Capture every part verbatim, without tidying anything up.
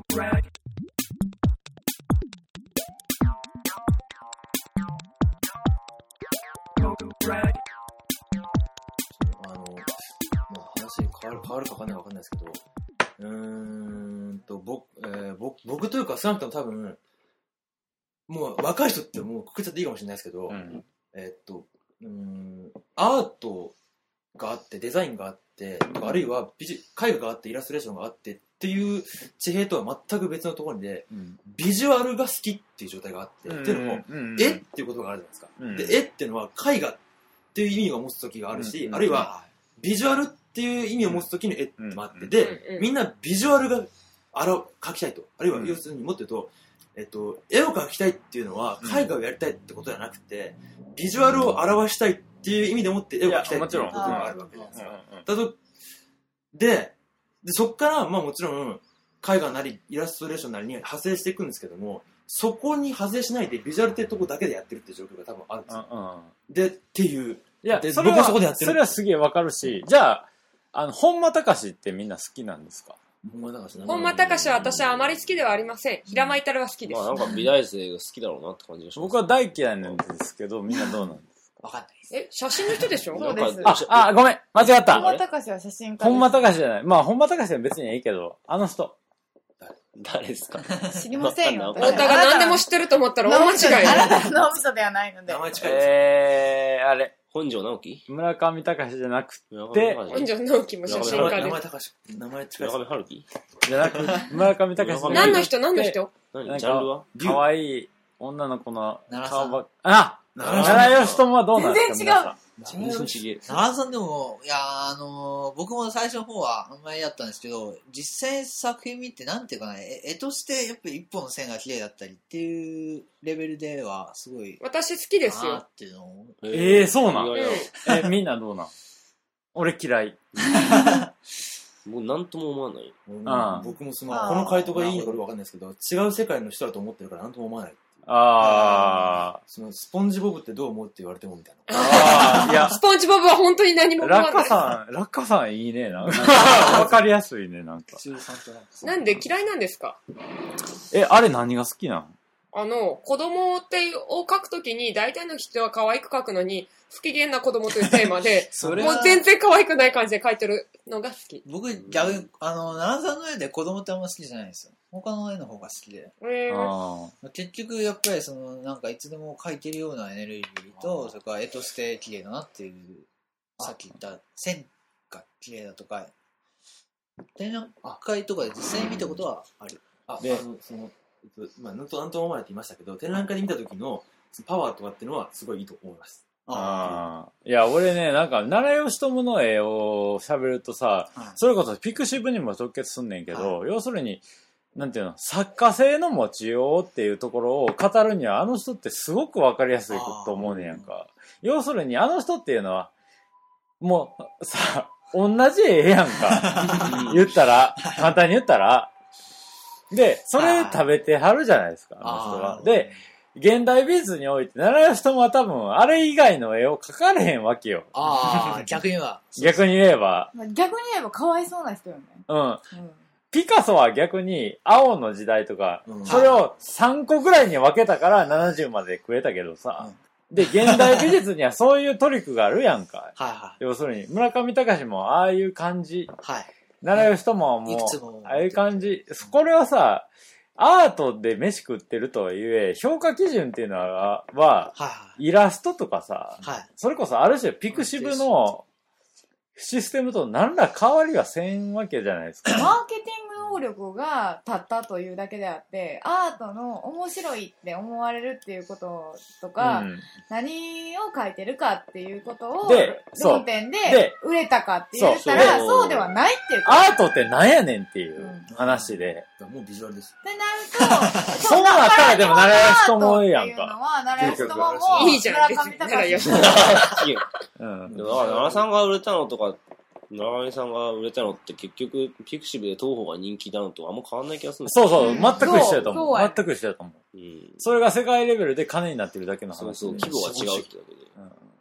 変わる変わるか分かんないか分かんないですけど、うーんと僕、えー、僕、僕というか少なくとも多分もう若い人ってもうくくっちゃっていいかもしれないですけど、うん、えー、っとうーんアートがあってデザインがあってとか、あるいは美絵画があってイラストレーションがあってっていう地平とは全く別のところで、うん、ビジュアルが好きっていう状態があって、うん、っていうのも、うんうん、絵っていう言葉があるじゃないですか、うん、で絵っていうのは絵画っていう意味を持つ時があるし、うん、あるいはビジュアルっていう意味を持つ時に絵ってもあって、うん、で、みんなビジュアルがあら描きたいと、あるいは要するにもっと言うと、えっと、絵を描きたいっていうのは絵画をやりたいってことじゃなくて、ビジュアルを表したいっていう意味でもって絵を描きたいっていうことがあるわけじゃないですか。だとで、でそっからまあもちろん絵画なりイラストレーションなりに派生していくんですけども、そこに派生しないでビジュアルってとこだけでやってるっていう状況が多分あるんですよ。うんうん、でっていう、いやそれはそこでやってる。それはすげえわかるし、じゃああの本間隆ってみんな好きなんですか？ 本間隆は私はあまり好きではありません。平間至は好きです。 まあなんか美大生が好きだろうなって感じがします。 僕は大嫌いなんですけど、みんなどうなんですか？ わかんないです。え、写真の人でしょ？ そうです。 あ、あ、ごめん、間違った。 本間隆は写真家。 本間隆じゃない。まあ本間隆は別にいいけど、あの人。 誰ですか？ 知りませんよ。 あなたが何でも知ってると思ったら大間違い。 あなたの脳みそではないので。 名前近いです。 えー、あれ。 本庄直樹？ 村上隆じゃなくて、 本庄直樹も写真家です。 名前高し、名前近いです。 村上春樹？ じゃなく村上隆じゃなくて。 何の人何の人？ 何ジャンルは？ 可愛い女の子の顔ば、あ！奈良義友はどうなんですか？ 全然違う。 全然違う。 奈良さんでも、いやあのー、僕も最初の方はあんまりやったんですけど、実際作品見てなんていうかな、絵としてやっぱり一本の線が綺麗だったりっていうレベルではすごい。 私好きですよ。 っていうのをええー、そうなん？え、みんなどうなん？俺嫌い。 もうなんとも思わない。 うん、僕もそのこの回答がいいのかわかんないですけど、違う世界の人だと思ってるからなんとも思わない。 ああ、 そのスポンジボブってどう思うって言われてもみたいな。 ああ、いや、スポンジボブは本当に何も思わない。 ラッカさん、ラッカさんいいね、なんか。わかりやすいね、なんか。 なんで嫌いなんですか？ え、あれ何が好きなの？ あの、子供ってを描くときに、大体の人は可愛く描くのに、不機嫌な子供というテーマで、もう全然可愛くない感じで描いてるのが好き。 僕、逆に、あの、奈良さんの絵で子供ってあんま好きじゃないんですよ。他の絵の方が好きで。 えー、 結局、やっぱりその、なんかいつでも描いてるようなエネルギーと、それから絵として綺麗だなっていう、さっき言った線が綺麗だとか、展覧会とかで実際に見たことはある。 あ、で、あの、その、まあ、なんとなんとも思わないって言いましたけど、展覧会で見た時のパワーとかっていうのはすごいいいと思います。 ああ。いや、俺ね、なんか、奈良義友の絵を喋るとさ、はい、それこそピクシブにも直結すんねんけど、はい、要するに、なんていうの、作家性の持ちようっていうところを語るには、あの人ってすごくわかりやすいと思うねんやんか。要するに、あの人っていうのは、もう、さ、同じ絵やんか。言ったら、簡単に言ったら、で、それ食べてはるじゃないですか、あの人は。で、現代美術において、奈良義友は多分、あれ以外の絵を描かれへんわけよ。 ああ、逆に言えば。 逆に言えば。 逆に言えばかわいそうな人よね。 うん。うん、ピカソは逆に、青の時代とか、うん、それをさんこぐらいに分けたからななじゅうまで食えたけどさ、うん、で、現代美術にはそういうトリックがあるやんか。はいはい。要するに、村上隆もああいう感じ。はい。奈良義友はもう、ああいう感じ。これはさ、アートで飯食ってるとはいえ、評価基準っていうのは、はイラストとかさ、はい、それこそある種ピクシブのシステムと何ら変わりはせんわけじゃないですか。 マーケティング能力が立ったというだけであって、アートの面白いって思われるっていうこととか、うん、何を書いてるかっていうことを論点で売れたかって言ったら、そうではないっていうこと。 アートって何やねんっていう話で。 うん、もうビジュアルです。 で、なると、 そうなったらでも奈良義友やんか。っていうのは、奈良義友も、 いいじゃん、別に奈良義友。 うん。だから奈良さんが売れたのとか、奈良さんが売れたのって結局ピクシブで東宝が人気だのとあんま変わんない気がするんですよ。そうそう、全く一緒だと思う。全く一緒だと思う。うん。それが世界レベルで金になってるだけの話。 そうそう、規模が違うってだけで。 うん。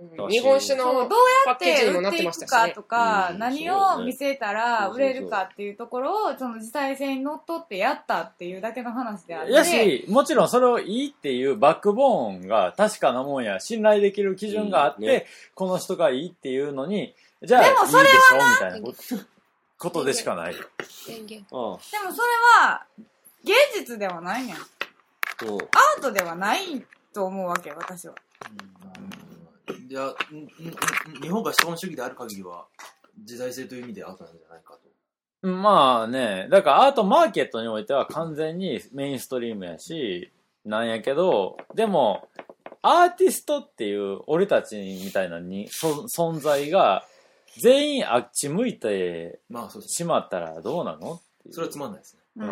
うん、日本酒のどうやって売っていくかとか、何を見せたら売れるかっていうところを、その時代性にのっとってやったっていうだけの話であって。 やし、もちろんそれをいいっていうバックボーンが確かなもんや、信頼できる基準があって、うんね、この人がいいっていうのに、じゃあいいでしょみたいなことでしかない。 でもそれは、芸術ではないねん。アートではないと思うわけよ、私は。 いや、日本が資本主義である限りは、時代性という意味でアートなんじゃないかと。 まあね、だからアートマーケットにおいては完全にメインストリームやし、なんやけど、でも、アーティストっていう俺たちみたいなにそ存在が、全員あっち向いてしまったらどうなのっていう。 それはつまんないですね。 うん、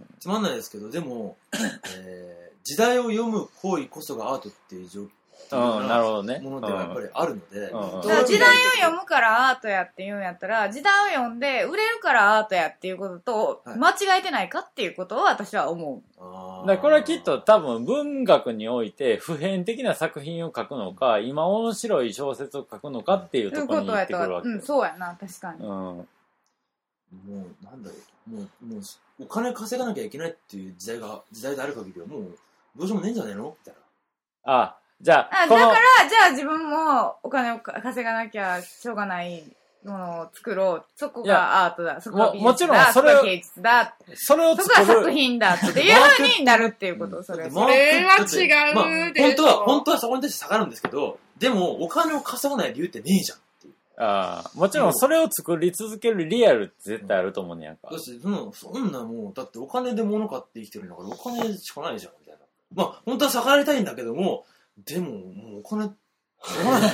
つまんないですけど、でも、えー、時代を読む行為こそがアートっていう状況。 うん、なるほどね。 ものではやっぱりあるので、 うんうん、だから時代を読むからアートやって言うんやったら、時代を読んで売れるからアートやっていうことと間違えてないかっていうことを私は思う。 はい、だからこれはきっと多分文学において普遍的な作品を書くのか、今面白い小説を書くのかっていうところに行ってくるわけ。 うん、そうやな、確かに。うん、 もう、なんだろう、もう、もうお金稼がなきゃいけないっていう時代が、時代である限りはもう、どうしようもねえんじゃねえのみたいな。 ああ。じゃあ、 あだから、じゃあ自分もお金を稼がなきゃしょうがないものを作ろう。そこがアートだ。そこが美術だ。もちろんそれを、そこが芸術だ。 それを作る。そこが作品だっていう風になるっていうこと、それ。 それは違うで、 まあ、本当は、本当はそこに対して下がるんですけど、でもお金を稼がない理由ってねえじゃんっていう。 ああ、もちろんそれを作り続けるリアルって絶対あると思うねやんか。 だし、そんそんなもう、だってお金で物買って生きてるんだからお金しかないじゃん、みたいな。まあ、本当は下がりたいんだけども、でも、もうお金、しょうがない。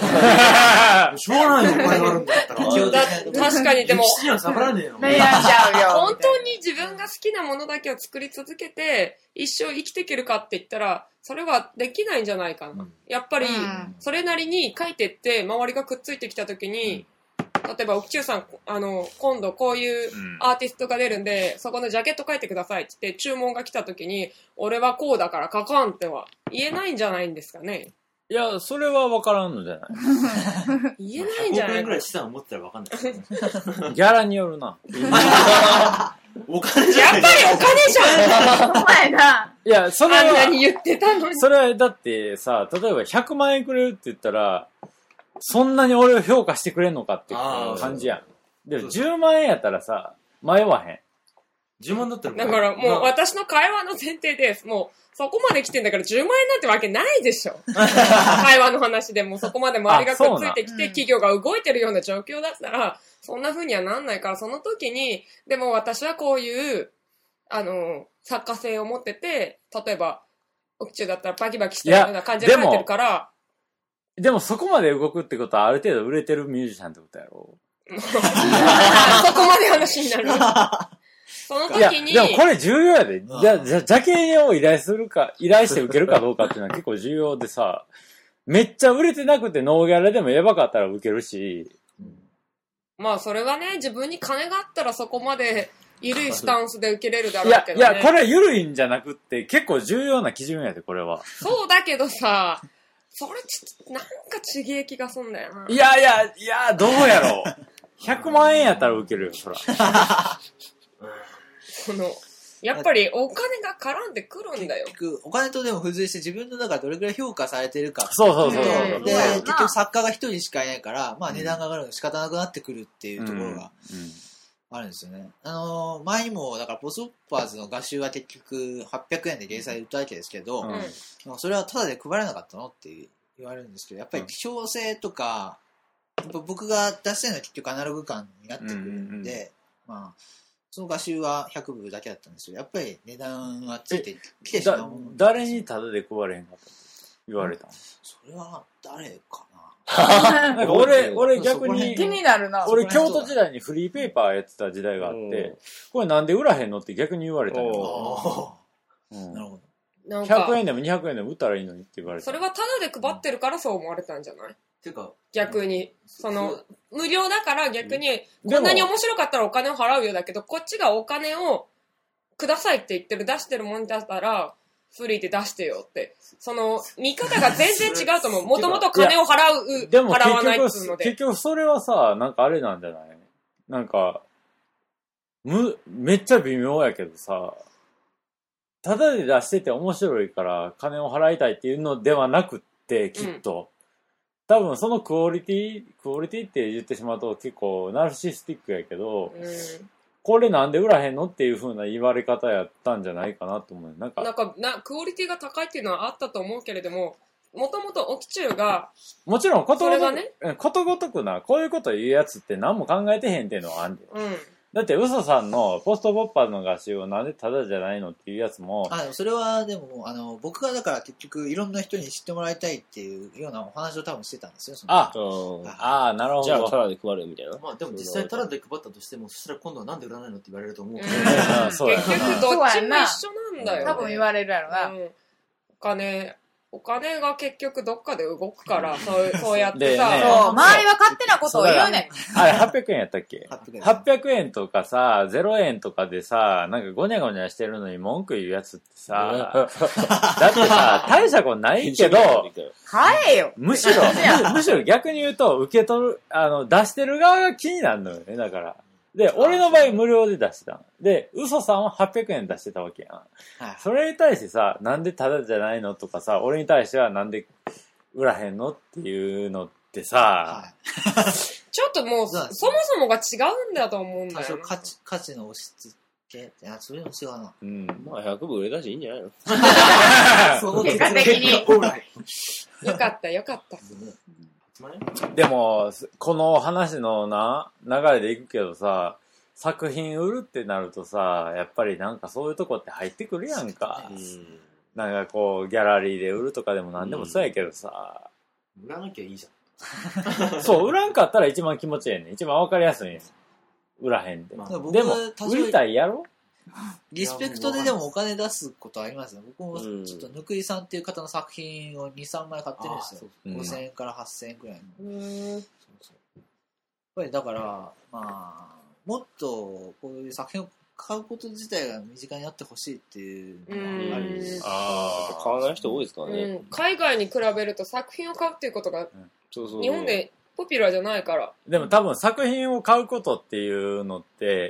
しょうがないよ、お金があるんだったら。 確かに、でも、 歴史には下がらねえよ。 悩んじゃうよ。 本当に自分が好きなものだけを作り続けて、一生生きていけるかって言ったら、それはできないんじゃないかな。うん、やっぱり、それなりに書いてって、周りがくっついてきたときに、例えば、奥中さん、あの、今度こういうアーティストが出るんで、うん、そこのジャケット書いてくださいって言って、注文が来た時に、俺はこうだから書かんっては言えないんじゃないんですかね。 いや、それは分からんのじゃない言えないんじゃないか。ひゃくおくえんぐらい資産を持ってたら分かんない、ね。 ギャラによるな。 お金じゃん。 やっぱりお金じゃん。 お前な。 いや、それは。 あんなに言ってたのに。 それは、だってさ、例えばひゃくまんえんくれるって言ったら、そんなに俺を評価してくれんのかっていう感じやん。でもじゅうまんえんやったらさ、迷わへん。 じゅうまんだったらだからもう私の会話の前提です。もうそこまで来てんだからじゅうまんえんなんてわけないでしょ。会話の話でもそこまで周りがくっついてきて企業が動いてるような状況だったら、そんな風にはなんないから、その時に、でも私はこういう、あの、作家性を持ってて、例えば、奥中だったらバキバキしたような感じで書いてるから、 でもそこまで動くってことはある程度売れてるミュージシャンってことやろそこまで話になる。その時に。 いや、でもこれ重要やで。じゃ、じゃ、ジャケを依頼するか、依頼して受けるかどうかっていうのは結構重要でさ、めっちゃ売れてなくてノーギャラでもやばかったら受けるし。 まあそれはね、自分に金があったらそこまで緩いスタンスで受けれるだろうけどね。 いや、いや、これは緩いんじゃなくって結構重要な基準やで、これは。 そうだけどさ、それちょっと、なんかちげえ気がすんだよな。 いやいや、いや、どうやろう。ひゃくまんえんやったら受けるよ、そら。 その、やっぱりお金が絡んでくるんだよ。 結局、お金とでも付随して自分の中でどれくらい評価されてるか。 そうそうそう。 で、で結局作家が一人しかいないから、まあ値段が上がるの仕方なくなってくるっていうところがあるんですよね。あのー、前にも、だからポストッパーズの画集は結局はっぴゃくえんで掲載売ったわけですけど、うん、それはタダで配らなかったのって言われるんですけど、やっぱり希少性とか、やっぱ僕が出してるのは結局アナログ感になってくるんで、うんうんうん、まあ、その画集はひゃくぶだけだったんですけど、やっぱり値段はついてきてしまうもの。 誰にタダで配れへんかったって言われたの？ それは誰かな。なんか俺、俺逆に、 気になるな。 俺京都時代にフリーペーパーやってた時代があって、これなんで売らへんのって逆に言われたの。 うん、なるほど。 ひゃくえんでもにひゃくえんでも売ったらいいのにって言われた。 それはタダで配ってるからそう思われたんじゃない？ てか逆に、その、無料だから逆に、こんなに面白かったらお金を払うよだけど、こっちがお金をくださいって言ってる、出してるもんだったら、 フリーで出してよって。その、見方が全然違うと思う。もともと金を払う、 でも払わないっていうので。 結局それはさ、なんかあれなんじゃないなんか、む、めっちゃ微妙やけどさ、ただで出してて面白いから金を払いたいっていうのではなくって、きっと。うん、多分そのクオリティ、クオリティって言ってしまうと結構ナルシスティックやけど、うん、これなんで売らへんのっていう風な言われ方やったんじゃないかなと思う。なんか、 なんかなクオリティが高いっていうのはあったと思うけれども、もともとオキチューが、 もちろんことごとく、 ね、 ことごとくな、こういうこと言うやつって何も考えてへんっていうのはあんで。うん。だって嘘さんのポストポッパーの合集をなんでタダじゃないのっていうやつも。 あ、それはでも、あの、僕がだから結局いろんな人に知ってもらいたいっていうようなお話を多分してたんですよ。そのあ、ああ、なるほど。 じゃあタダで配るみたいな。 まあでも実際タダで配ったとしても、そしたら今度はなんで売らないのって言われると思うけど、 うん、そう結局どっちも一緒なんだよ、ね。 多分言われるやろな。 うん、お金、お金が結局どっかで動くから、そう、そうやってさ。 ね、そう、周りは勝手なことを言うねん。あれはっぴゃくえんやったっけ ?はっぴゃくえんとかさ、ゼロえんとかでさ、なんかゴニャゴニャしてるのに文句言うやつってさ、だってさ、大したことないけど、 買えよむしろ、むしろ逆に言うと、受け取る、あの、出してる側が気になるのよね、だから。で、俺の場合無料で出してた。で、嘘さんははっぴゃくえん出してたわけやん。はい、それに対してさ、なんでタダじゃないのとかさ、俺に対してはなんで売らへんのっていうのってさ、 はい、ちょっともう、そもそもが違うんだと思うんだよな。 価値、価値の押し付け、いや、それも違うな。 うん。まあ、ひゃくぶ売れたしいいんじゃないのその結果的に。 よかった、よかった。 でも、この話のな、流れでいくけどさ、作品売るってなるとさ、やっぱりなんかそういうとこって入ってくるやんか。うん、なんかこう、ギャラリーで売るとかでもなんでもそうやけどさ。 うん、売らなきゃいいじゃん。そう、売らんかったら一番気持ちいいねん。一番わかりやすいねん。売らへんで。まあ、でも、売りたいやろリスペクトででもお金出すことありますね。僕もちょっとぬくいさんっていう方の作品をに、さんまい買ってるんですよ。ごせんえんからはっせんえんくらいの。うんそうそうやっぱりだから、まあ、もっとこういう作品を買うこと自体が身近になってほしいっていうのがあるんです。 ああ、買わない人多いですからね、 うん。海外に比べると作品を買うっていうことが、日本でポピュラーじゃないから。 でも多分作品を買うことっていうのって、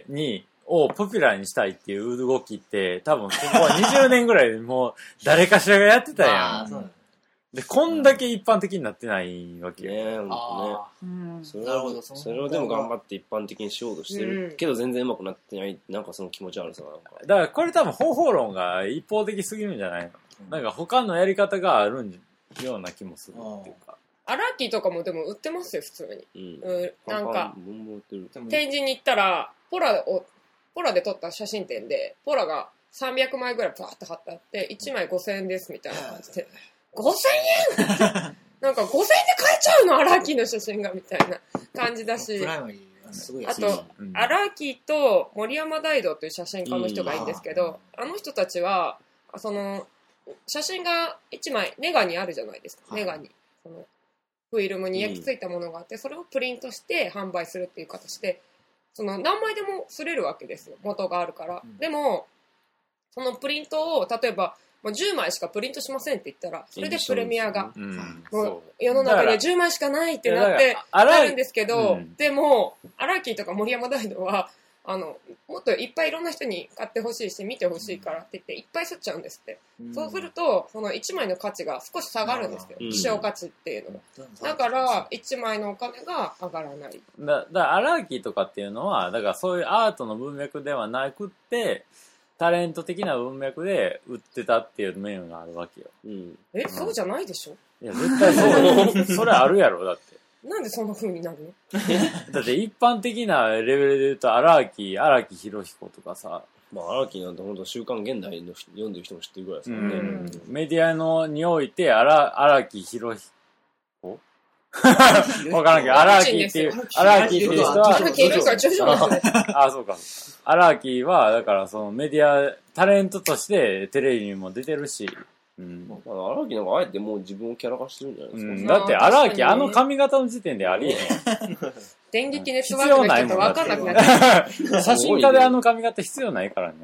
に、をポピュラーにしたいっていう動きって多分ここはにじゅうねんぐらいでもう誰かしらがやってたやん。で、こんだけ一般的になってないわけよ。 ねえ、ほんとね。それは、それをでも頑張って一般的にしようとしてるけど全然うまくなってない、なんかその気持ち悪さがなんか。 だからこれ多分方法論が一方的すぎるんじゃないの、なんか他のやり方があるような気もするっていうか。 アラーキーとかもでも売ってますよ、普通に。うん。なんか、展示に行ったら、ポラを、ポラで撮った写真展で、ポラがさんびゃくまいぐらいバーって貼ってあって、いちまいごせんえんですみたいな感じで、ごせんえんなんかごせんえんで買えちゃうのアラーキーの写真がみたいな感じだし、あと、アラーキーと森山大道という写真家の人がいるんですけど、あの人たちは、その、写真がいちまいネガにあるじゃないですか、ネガに。そのフィルムに焼き付いたものがあって、それをプリントして販売するっていう形で、その何枚でも刷れるわけですよ、元があるから。うん、でも、そのプリントを、例えば、じゅうまいしかプリントしませんって言ったら、それでプレミアが、うん、もう世の中でじゅうまいしかないってなってなるんですけど、うん、でも、アラーキーとか森山大道は、あの、もっといっぱいいろんな人に買ってほしいし、見てほしいからって言って、いっぱい刷っちゃうんですって。うん、そうすると、そのいちまいの価値が少し下がるんですよ。うん、希少価値っていうのが。だから、いちまいのお金が上がらない。 だ、だからアラーキーとかっていうのは、だからそういうアートの文脈ではなくって、タレント的な文脈で売ってたっていう面があるわけよ。 うん、え、うん、そうじゃないでしょ？ いや、絶対そう。それあるやろ、だって。 なんでそんな風になるのだって一般的なレベルで言うと、荒木、荒木博彦とかさ。 まあ、荒木なんて本当週刊現代の読んでる人も知ってるぐらいですからね。うん、 メディアのにおいて、荒木博彦わからんけど、荒木っていう、荒木っていう人は、あ、そうか。荒木は、だからそのメディア、タレントとしてテレビにも出てるし、 うん、荒木なんかあえてもう自分をキャラ化してるんじゃないですか。 うん、だって荒木あの髪型の時点でありえへん。 電撃ネットワークの人と分かんなくなっちゃう。 写真家であの髪型必要ないからね。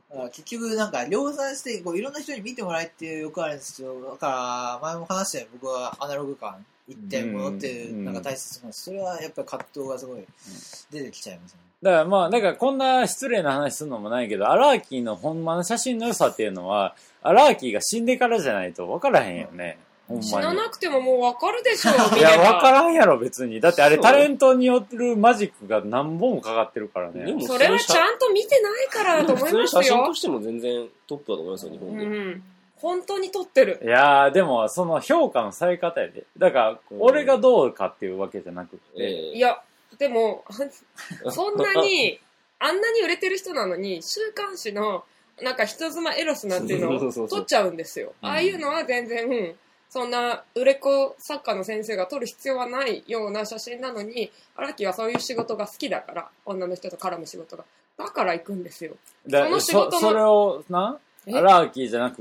結局なんか量産してこういろんな人に見てもらえっていうよくあるんですよ。だから前も話したように僕はアナログ感一点ものっていうなんか大切なんです。それはやっぱり葛藤がすごい出てきちゃいますね。 だからまあ、だからこんな失礼な話するのもないけど、アラーキーのほんまの写真の良さっていうのは、アラーキーが死んでからじゃないと分からへんよね。ほんまに。 死ななくてももう分かるでしょう。 いや、分からんやろ別に。だってあれタレントによるマジックが何本もかかってるからね。 それはちゃんと見てないからだと思いますよ。 写真としても全然トップだと思いますよ、日本で。 うん。本当に撮ってる。 いやー、でも、その評価のされ方やで。だから、俺がどうかっていうわけじゃなくて。 えー、いや、でも、そんなに、あんなに売れてる人なのに、週刊誌の、なんか人妻エロスなんていうのを撮っちゃうんですよ。ああいうのは全然、そんな売れっ子作家の先生が撮る必要はないような写真なのに、荒木はそういう仕事が好きだから、女の人と絡む仕事が。だから行くんですよ。 だその仕事も そ, それをな、アラーキーじゃなくって、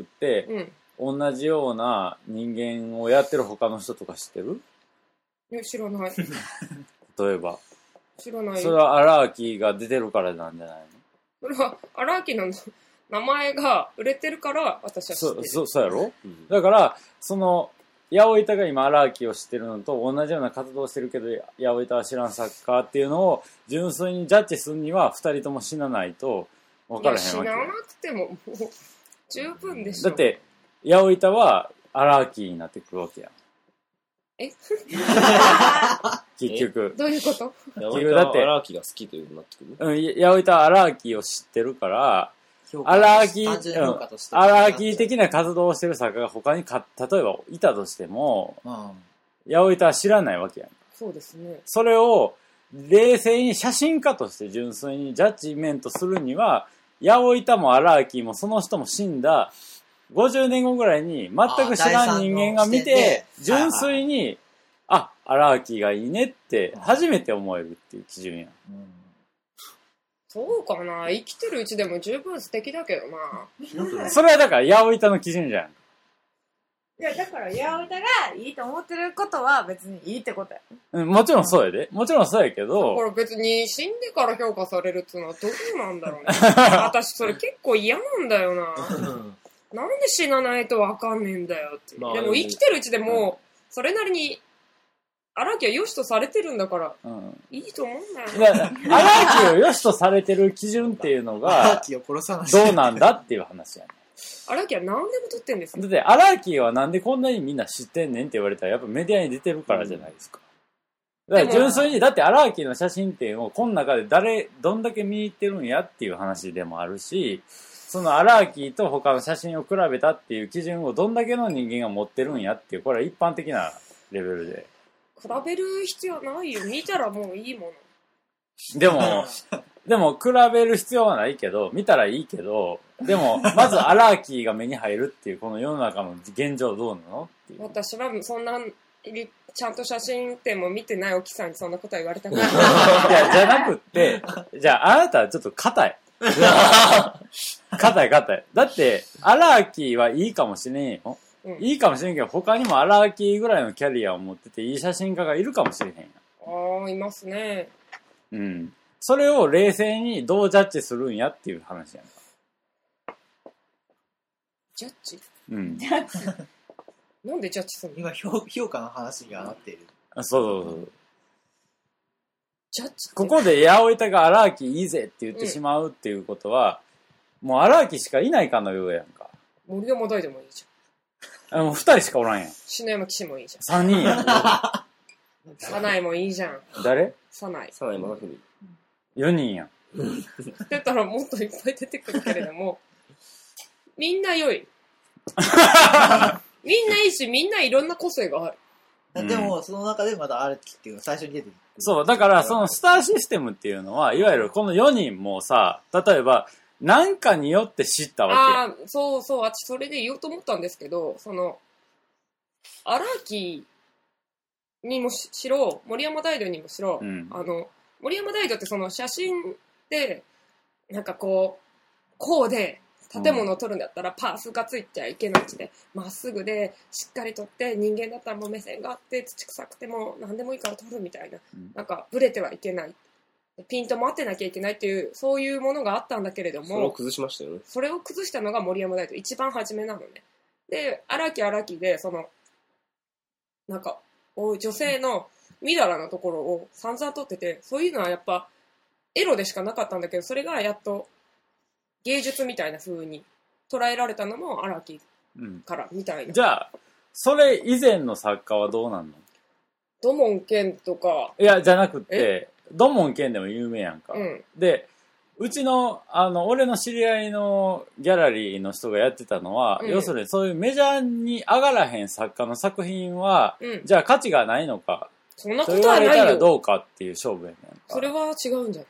うん、同じような人間をやってる他の人とか知ってる？ いや、知らない。 例えば。 知らない。 それはアラーキーが出てるからなんじゃないの？ それはアラーキーの名前が売れてるから私は知ってる。 そ、そ、そうやろ？うん、だから、その、八百板が今アラーキーを知ってるのと同じような活動をしてるけど、八百板は知らん作家っていうのを純粋にジャッジするには二人とも死なないと分からへんわけ。 いや、死ななくてももう十分でしょ。 だって、八百板はアラーキーになってくるわけやん。 え結局。 どういうこと？ 結局だって、アラーキーが好きというようになってくる。 うん、八百板はアラーキーを知ってるから、アラーキー、うん、アラーキー的な活動をしてる作家が他にか、例えばいたとしても、うん、八百板は知らないわけやん。 そうですね。 それを冷静に写真家として純粋にジャッジメントするには、八百板もアラーキーもその人も死んだごじゅうねんごぐらいに全く知らん人間が見て、純粋に、あ、アラーキーがいいねって初めて思えるっていう基準やん。うん、 そうかな、生きてるうちでも十分素敵だけどな。 それはだから八百板の基準じゃん。 いや、だから八百板がいいと思ってることは別にいいってことや。 うん、もちろんそうやで。もちろんそうやけど。 これ別に死んでから評価されるっていうのはどうなんだろうね。私それ結構嫌なんだよな。なんで死なないとわかんねえんだよって。まあ、でも生きてるうちでも、それなりに、荒木は良しとされてるんだから、うん、いいと思うんだよね。 荒木を良しとされてる基準っていうのが、 荒木を殺さない。 どうなんだっていう話やね。 荒木は何でも撮ってんですよ。 だって荒木はなんでこんなにみんな知ってんねんって言われたら、やっぱメディアに出てるからじゃないですか。うん、だから純粋に、だって荒木の写真っていうのをこの中で誰、どんだけ見に行ってるんやっていう話でもあるし、そのアラーキーと他の写真を比べたっていう基準をどんだけの人間が持ってるんやっていう、これは一般的なレベルで。 比べる必要ないよ。見たらもういいもの。でも、でも比べる必要はないけど、見たらいいけど、でも、まずアラーキーが目に入るっていう、この世の中の現状どうなのっていう。 私はそんな、ちゃんと写真展も見てないおきさんにそんなことは言われたくない。いや、じゃなくって、じゃああなたはちょっと硬い。硬い硬い。だって、アラーキーはいいかもしれんよ。うん、いいかもしれんけど、他にもアラーキーぐらいのキャリアを持ってていい写真家がいるかもしれへんやん。ああ、いますね。 うん。それを冷静にどうジャッジするんやっていう話やんか。 ジャッジ？ うん。 ジャッジなんでジャッジするの？ 今評、評価の話がなっている。 あ、そうそうそう。 ジャッジここで八百板がアラーキーいいぜって言ってしまうっていうことは、うん、もうアラーキーしかいないかのようやんか。 森山大でもいいじゃん。あ、もう二人しかおらんやん。 篠山騎士もいいじゃん。 三人やん。 サナイもいいじゃん。 誰？ サナイ。 サナイマナフミ。 四人やん。 って言ったらもっといっぱい出てくるけれども、みんな良い。みんないいし、みんないろんな個性がある。 うん、でも、その中でまたアラキっていうのが最初に出てくる。 そう、だからそのスターシステムっていうのは、いわゆるこのよにんもさ、例えば、何かによって知ったわけ。 ああ、そうそう、私それで言おうと思ったんですけど、その、アラーキーにもしろ、森山大道にもしろ、うん、あの、森山大道ってその写真で、なんかこう、こうで、建物を撮るんだったらパースがついちゃいけないしで、まっすぐでしっかり撮って、人間だったらもう目線があって土臭くても何でもいいから撮るみたいな、うん、なんかブレてはいけない。 ピントも合ってなきゃいけないっていうそういうものがあったんだけれども、 それを崩しましたよね。 それを崩したのが森山大道一番初めなのね。で荒木荒木でそのなんか女性のみだらなところを散々撮ってて、そういうのはやっぱエロでしかなかったんだけど、それがやっと芸術みたいな風に捉えられたのも荒木からみたいな、 うん、じゃあそれ以前の作家はどうなんの？ 土門健とか。 いやじゃなくて土門健でも有名やんか、うん、でうちのあの俺の知り合いのギャラリーの人がやってたのは、うん、要するにそういうメジャーに上がらへん作家の作品は、うん、じゃあ価値がないのか、 そんなことはないよ。 言われたらどうかっていう勝負やねんか。 それは違うんじゃない？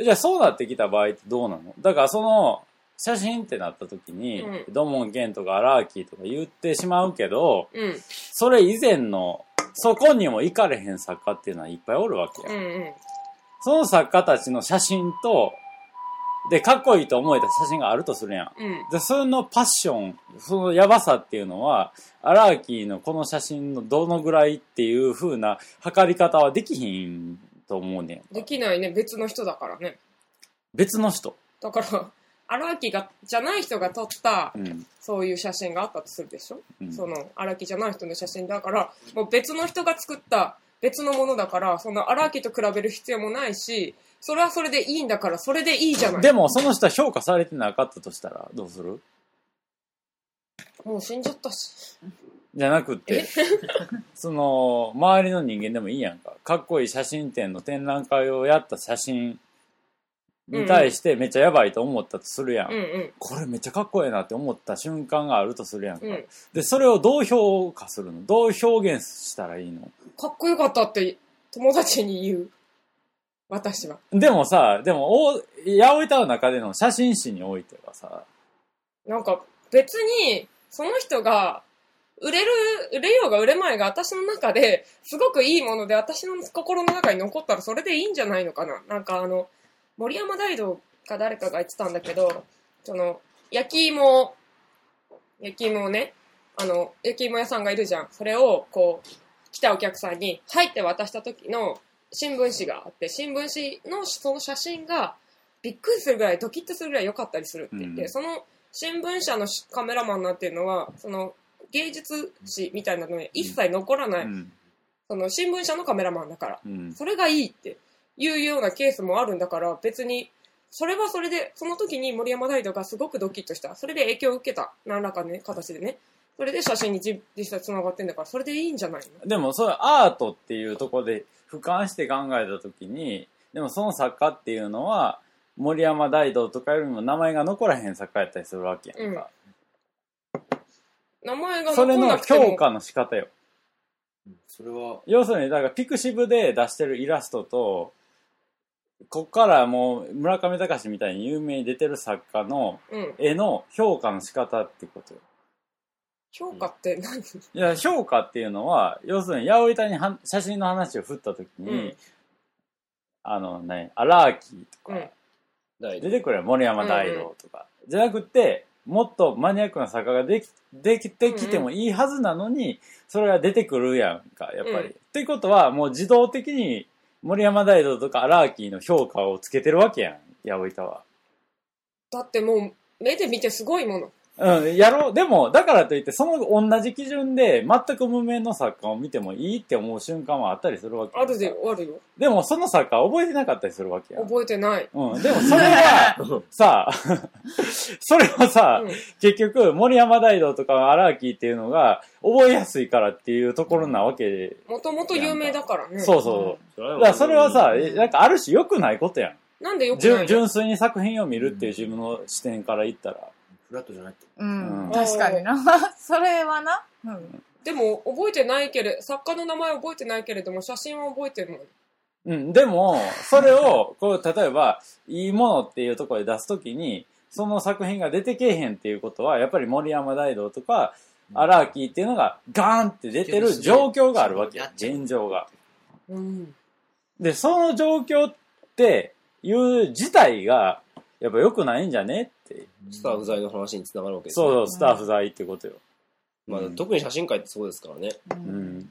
じゃあそうなってきた場合ってどうなの？だからその写真ってなった時に、うん、土門健とか荒木とか言ってしまうけど、うん、それ以前のそこにも行かれへん作家っていうのはいっぱいおるわけや、うんうん、その作家たちの写真とでかっこいいと思えた写真があるとするやん、うん、でそのパッションそのヤバさっていうのは荒木のこの写真のどのぐらいっていう風な測り方はできひんと思うねん。 できないね、別の人だからね。 別の人だから荒木がじゃない人が撮った、うん、そういう写真があったとするでしょ、うん、その荒木じゃない人の写真だからもう別の人が作った別のものだからその荒木と比べる必要もないし、それはそれでいいんだからそれでいいじゃない。 でもその人は評価されてなかったとしたらどうする？ もう死んじゃったしじゃなくってその周りの人間でもいいやんか、かっこいい写真展の展覧会をやった写真に対してめっちゃやばいと思ったとするやん、うんうん、これめっちゃかっこいいなって思った瞬間があるとするやんか、うん、でそれをどう評価するの？どう表現したらいいの？ かっこよかったって友達に言う私は。 でもさ、でも八百板の中での写真誌においてはさ、 なんか別にその人が売れる売れようが売れまいが私の中ですごくいいもので私の心の中に残ったらそれでいいんじゃないのかな。なんかあの森山大道か誰かが言ってたんだけど、その焼き芋焼き芋をね、あの焼き芋屋さんがいるじゃん。それをこう来たお客さんに入って渡した時の新聞紙があって、新聞紙のその写真がびっくりするぐらいドキッとするぐらい良かったりするって言って、うん、その新聞社のカメラマンなんていうのはその芸術誌みたいなのに一切残らない、うん、その新聞社のカメラマンだから、うん、それがいいっていうようなケースもあるんだから、別にそれはそれでその時に森山大道がすごくドキッとした、それで影響を受けた何らかね形でね、それで写真に実際つながってんだからそれでいいんじゃないの？ でもそれアートっていうところで俯瞰して考えた時に、でもその作家っていうのは森山大道とかよりも名前が残らへん作家やったりするわけやんか、 うん、名前が残らなくてもそれの評価の仕方よ。 それは要するにだからピクシブで出してるイラストとこっからもう村上隆みたいに有名に出てる作家の絵の評価の仕方ってことよ。 評価って何？いや評価っていうのは要するに八百板には写真の話を振った時に、うん、あのね荒木とか、うん、出てくる森山大道とか、うんうん、じゃなくてもっとマニアックな作家ができできてきてもいいはずなのに、うんうん、それが出てくるやんかやっぱり、うん、っていうことはもう自動的に森山大道とか荒木の評価をつけてるわけやん八百板は。 だってもう目で見てすごいもの。 うん、やろう。でも、だからといって、その同じ基準で、全く無名の作家を見てもいいって思う瞬間はあったりするわけ。 あるで、あるよ。 でも、その作家は覚えてなかったりするわけや。 覚えてない。 うん。でも、それは、さ、それはさ、うん、結局、森山大道とか荒木っていうのが、覚えやすいからっていうところなわけで。 もともと有名だからね。 そうそう。うん、だからそれはさ、なんかある種良くないことやん。 なんで良くないの？ 純粋に作品を見るっていう自分の視点から言ったら。 フラットじゃないって。 うん、うん、確かにな。それはな。うん。 でも、覚えてないけれ、作家の名前覚えてないけれども、写真は覚えてるもん。 うん、でも、それを、こう、例えば、いいものっていうところで出すときに、その作品が出てけえへんっていうことは、やっぱり森山大道とか、荒木っていうのが、ガーンって出てる状況があるわけよ。現状が。うん。で、その状況っていう自体が、やっぱ良くないんじゃねって。 スタッフ在の話につながるわけですね。そうそう、スタッフ在ってことよ。 まあ、うん、特に写真界ってそうですからね。 うん。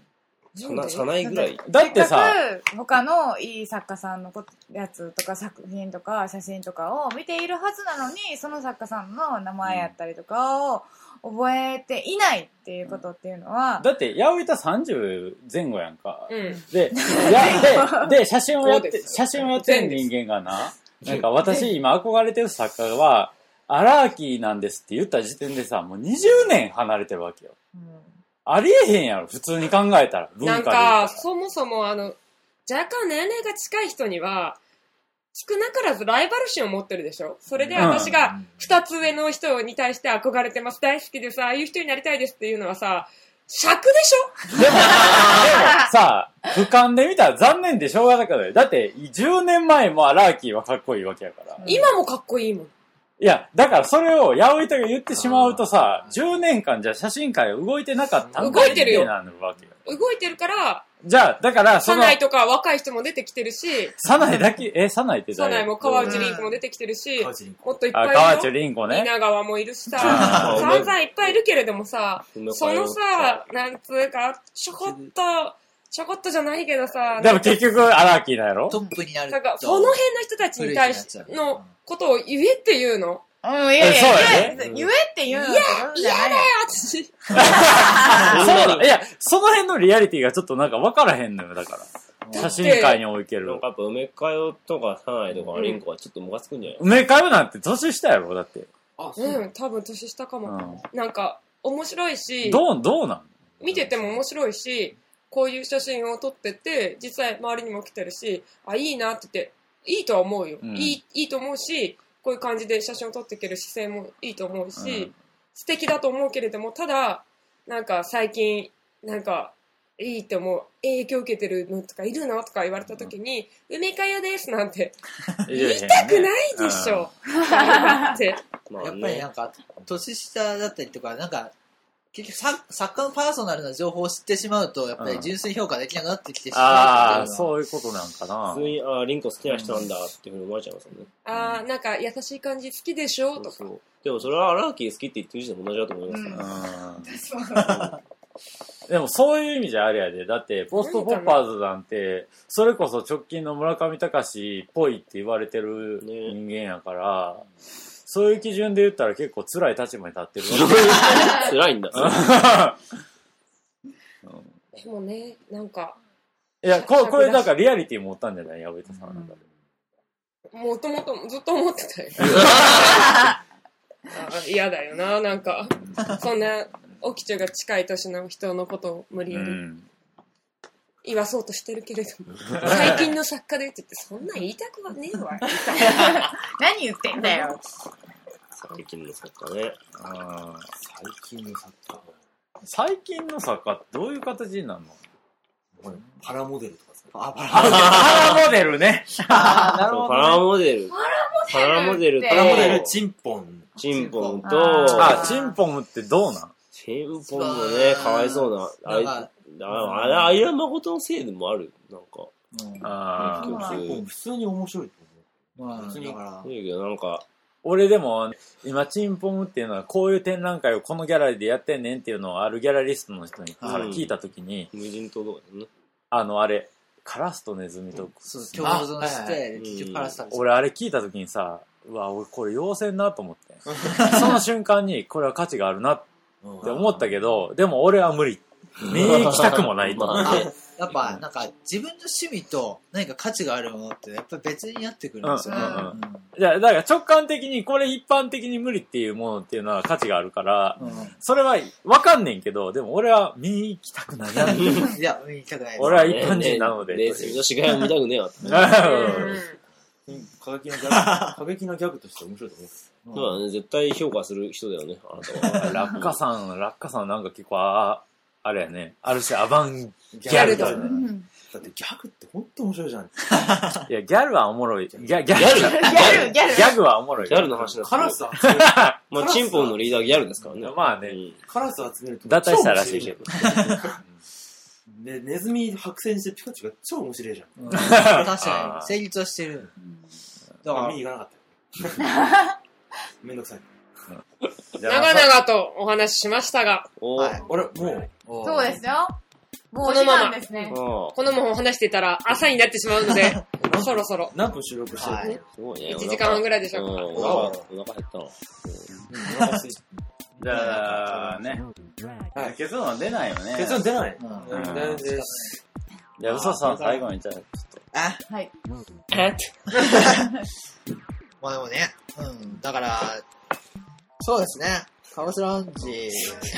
さないぐらい。 だってさ、 せっかく他のいい作家さんのやつとか作品とか写真とかを見ているはずなのに、その作家さんの名前やったりとかを覚えていないっていうことっていうのは、 だって八百板さんじゅうぜん後やんか、 うん、 でやでで写真をやって写真をやってる人間がな、なんか私今憧れてる作家は荒木なんですって言った時点でさ、もうにじゅうねん離れてるわけよ、うん、ありえへんやろ普通に考えたら。文化で言ったらなんかそもそもあの若干年齢が近い人には少なからずライバル心を持ってるでしょ。それで私が二つ上の人に対して憧れてます、大好きです、ああいう人になりたいですっていうのはさ、尺でしょ。 でも、でもさ、俯瞰で見たら残念でしょうがなくない。だってじゅうねんまえもアラーキーはかっこいいわけやから。 今もかっこいいもん。 いや、だからそれを八百板が言ってしまうとさ、じゅうねんかんじゃ写真界動いてなかったん動いてるよ。 なるわけよ。 動いてるから、 じゃあ、だから、 その。サナイとか若い人も出てきてるし。 サナイだけ、え、サナイって誰？ サナイも川内凛子も出てきてるし、もっといっぱいいるよ。 川内凛子ね。 稲川もいるしさ、散々いっぱいいるけれどもさ、そのさ、なんつうか、ちょこっと、ちょこっとじゃないけどさ。 でも結局、アラーキーなんやろ？ トップになる。 なんか、その辺の人たちに対してのことを言えって言うの。 うん、いやいや、 そうやね。 言えって言うの。いや、 嫌だよ、私。 そうだ。いや、その辺のリアリティがちょっとなんか分からへんのよ、だから。写真界における。 なんかやっぱ梅かよとかサナイとかリンコはちょっとムカつくんじゃない？ 梅かよなんて年下やろ、だって。 あ、うん、多分年下かも。うん、なんか、面白いし。 どう、どうなん見てても面白いし、こういう写真を撮ってて、実際周りにも来てるし、あ、いいなって言って、いいとは思うよ。うん、いい、いいと思うし、こういう感じで写真を撮っていける姿勢もいいと思うし、うん、素敵だと思うけれども、ただ、なんか最近、なんか、いいって思う、影響受けてるのとかいるのとか言われた時に、うん、梅かよですなんて、言いたくないでしょ。 やっぱりなんか、年下だったりとか、なんか、結局作家のパーソナルな情報を知ってしまうと、やっぱり純粋評価できなくなってきてしまう、うん、 ああ、そういうことなんかな。 普通に、ああ、リンコ好きな人なんだっていうふうに思われちゃいますよね。 ああ、なんか優しい感じ好きでしょとか。そうそう、 でもそれはアラーキー好きって言ってる時点で同じだと思いますから、 うんでもそういう意味じゃあれやで。だって、ポストポッパーズなんて、それこそ直近の村上隆っぽいって言われてる人間やから、ね、そういう基準で言ったら結構辛い立場に立ってるわけ辛いんだ。 でもね、なんか。 いや、ここれだからリアリティ持ったんじゃない矢部さんなんかで。もともとずっと思ってたよ。嫌だよな、なんか。そんな、オキチュが近い年の人のことを無理やり言わそうとしてるけれども、うん、最近の作家でって言ってそんなん言いたくはねえわ。 何言ってんだよ。 最近の作家ね。 あ最近の作家。 最近の作家ってどういう形になるの？ パラモデルとかさ。 あ、パラモデルね。 あ、なるほど、ね。パラモデル。パラモデル。 パラモデル、チンポン。 チンポンと、 あ、チンポンってどうなん？ チンポンもね、かわいそうな。あれ、あれ、あれは誠のせいでもある。なんか。 うん、ああ。普通に面白いと思う。 まあ、普通に。いいけど、なんか。 俺でも、今、チンポンっていうのは、こういう展覧会をこのギャラリーでやってんねんっていうのをあるギャラリストの人にから聞いたときに、 無人島とかね。 あの、あれ、カラスとネズミと、 そう、共存して、結局カラス俺、あれ聞いたときにさ、うわ、俺これ要せんなと思って。その瞬間に、これは価値があるなって思ったけど、でも俺は無理。見に行きたくもないと思って。 やっぱ、なんか、自分の趣味と何か価値があるものって、やっぱ別になってくるんですよね。うんうんうん、 いや、だから直感的に、これ一般的に無理っていうものっていうのは価値があるから、うん、それはわかんねんけど、でも俺は見に行きたくないな。 いや、見に行きたくない。 俺は一般人なので。 ネズミの死骸を見たくねえわって。 過激なギャグ、過激なギャグとして面白いと思う。 そうだね、絶対評価する人だよね、あなたは。 ラッカさん、ラッカさんなんか結構、あ、あれやね、ある種アバンギャルだよね。 だってギャグってほんと面白いじゃん。 いや、ギャルはおもろい。ギャ、ギャル、ギャル、 ギャル、ギャル。 ギャグはおもろい。 ギャルの話だカラス集める。まあ、チンポンのリーダーギャルですからね。 まあね。 カラス集めると。 脱退したらしいけど。 で、ネズミ白線してピカチュウが超面白いじゃん。 確かに、成立はしてる。 だから見に行かなかったよ。めんどくさい。 長々とお話ししましたが。 はい。あれ、もう。 そうですよ。 もうお時間ですね。 このまま話してたら朝になってしまうので、そろそろ。 何分収録してるの、はい、 すごいね。 いちじかんはんぐらいでしょうか。 うん、お腹、お腹減ったの。 うん、お腹すいじゃあ、ね。はい、結論は出ないよね。 結論出ない。 うん。大丈夫です。じゃあ、嘘さん最後にじゃあ、ちょっと。 あはい。 えまあでもね、うん、だから、そうですね。カオスラウンジ。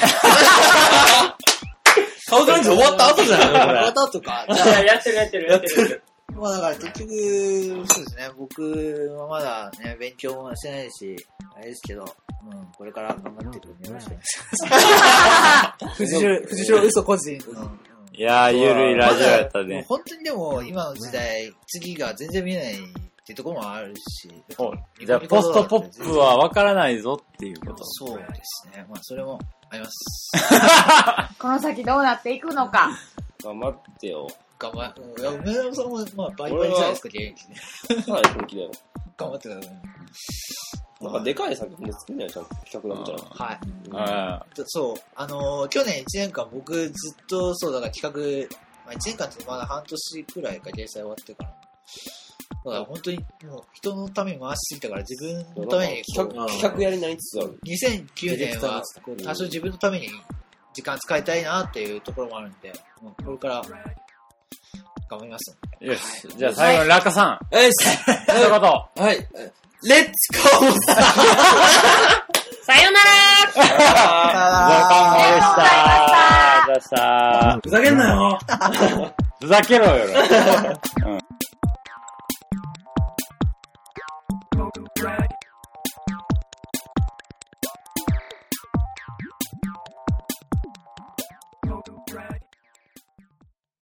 カオスラウンジ終わった後じゃないのこれ。 終わった後か。 じゃあ、やってるやってるやってる。 まあだから結局、そうですね。僕はまだね、勉強もしてないし、あれですけど、うん、これから頑張っていくんでよろしくお願いします。藤代、藤代嘘個人。うん、 いやー、ゆるいラジオやったね。 本当にでも、今の時代、次が全然見えないっていうところもあるし。 じゃあ、ポストポップは分からないぞっていうこと。 そうですね。まあ、それもあります。 この先どうなっていくのか。 頑張ってよ。 頑張って。いや、梅田さんも、まあ、バリバリじゃないですか、現役で。はい、本気だよ。 頑張ってください。 なんかでかい作品で作んないじゃん、企画なんじゃない。 はい。 そう、あのー、去年いちねんかん僕ずっとそう、だから企画、まあ、いちねんかんってまだ半年くらいか、連載終わってから。だから本当にもう人のために回しすぎたから自分のために企画、企画やりなりつつある。 にせんきゅうねんは多少自分のために時間使いたいなっていうところもあるんで、もうこれから頑張ります。 よし。じゃあ最後にラッカさん。 よし。 一言。 はい。レッツゴーさよならお疲れ様でした。ありがとうございました。 ふざけんなよ。 ふざけろよ。